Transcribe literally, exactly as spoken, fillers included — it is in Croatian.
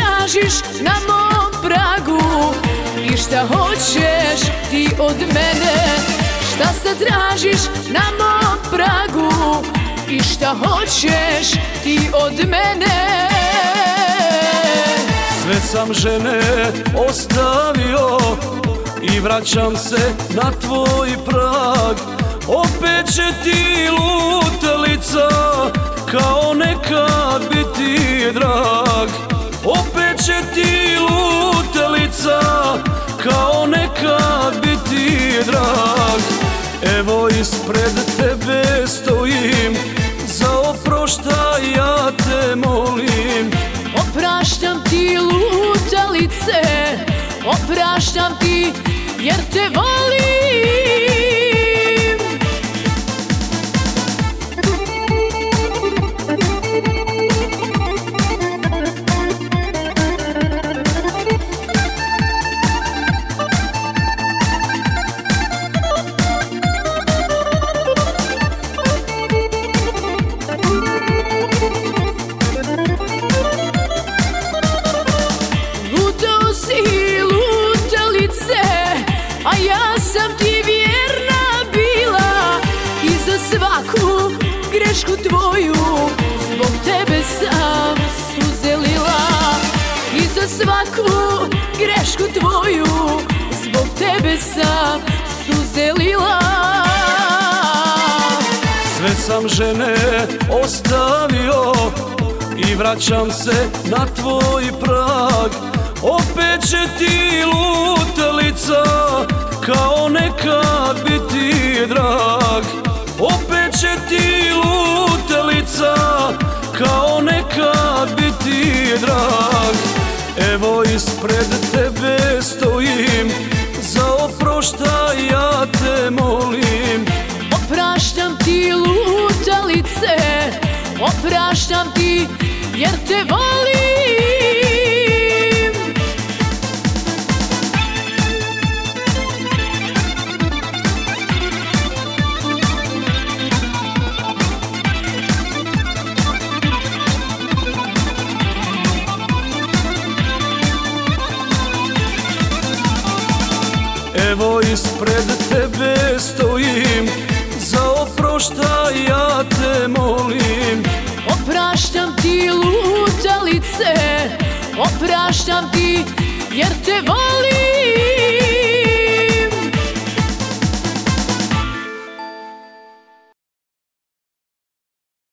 tražiš na mom pragu i šta hoćeš ti od mene? Šta se tražiš na mom pragu i šta hoćeš ti od mene? Sve sam žene ostavio i vraćam se na tvoj prag. Opet će ti lutalica kao nekad biti drag. Opet će ti lutalica kao nekad biti drag. Evo ispred tebe stojim, za oproštaj ja te molim. Opraštam ti lutalice, opraštam ti jer te volim. A ja sam ti vjerna bila i za svaku grešku tvoju zbog tebe sam suze lila. I za svaku grešku tvoju zbog tebe sam suze lila. Sve sam žene ostavio i vraćam se na tvoj prag. Opet će ti lutalica kao nekad biti drag. Opet će ti lutalica kao nekad biti drag. Evo ispred tebe stojim, za oproštaj ja te molim. Opraštam ti lutalice, opraštam ti jer te volim. Evo ispred tebe stojim, za oproštaj ja te molim. Opraštam ti lutalice, opraštam ti jer te volim.